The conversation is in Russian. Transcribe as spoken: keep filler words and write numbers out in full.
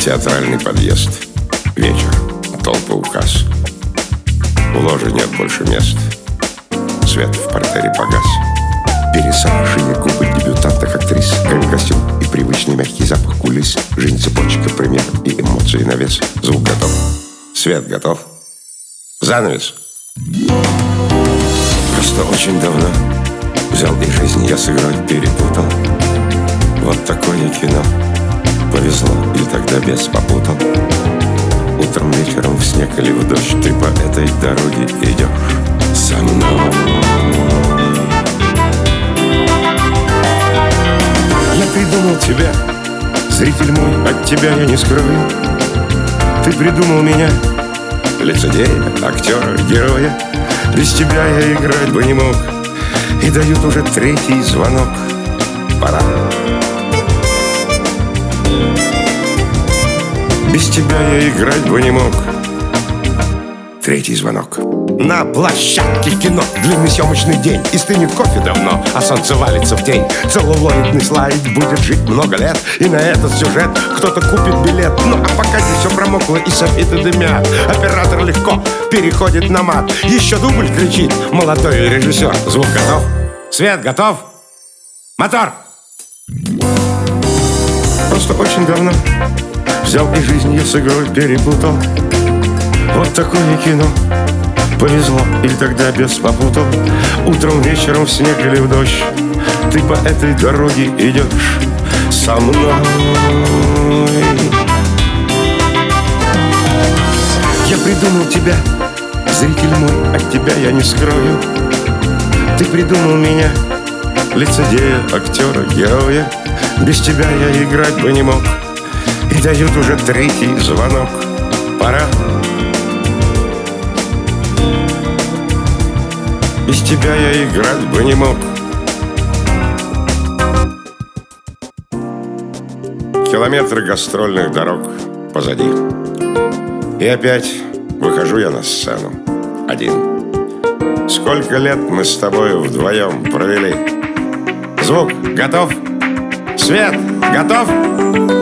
Театральный подъезд. Вечер. Толпа у касс. В ложе нет больше мест. Свет в портере погас. Пересохшие губы дебютанток актрис, крем-костюм и привычный мягкий запах кулис. Жизнь цепочка пример и эмоции на вес. Звук готов. Свет готов. Занавес. Просто очень давно взял и жизнь я сыграть перепутал. Вот такое кино. Повезло, и тогда бес попутал. Утром, вечером, в снег или в дождь ты по этой дороге идешь со мной. Я придумал тебя, зритель мой, от тебя я не скрою. Ты придумал меня, лицедея, актера, героя. Без тебя я играть бы не мог. И дают уже третий звонок. Пора. Без тебя я играть бы не мог. Третий звонок. На площадке кино. Длинный съемочный день. И стынет кофе давно, а солнце валится в тень. Целлулоидный слайд будет жить много лет. И на этот сюжет кто-то купит билет. Ну а пока здесь все промокло и софиты дымят, оператор легко переходит на мат. Еще дубль кричит молодой режиссер. Звук готов? Свет готов? Мотор! Просто очень давно взял и жизнь я с игрой перепутал. Вот такое кино. Повезло, и тогда бес попутал. Утром, вечером, в снег или в дождь ты по этой дороге идешь со мной. Я придумал тебя, зритель мой, от тебя я не скрою. Ты придумал меня, лицедея, актера, героя. Без тебя я играть бы не мог. И дают уже третий звонок. Пора. Без тебя я играть бы не мог. Километры гастрольных дорог позади. И опять выхожу я на сцену один. Сколько лет мы с тобой вдвоем провели. Звук готов? Свет готов?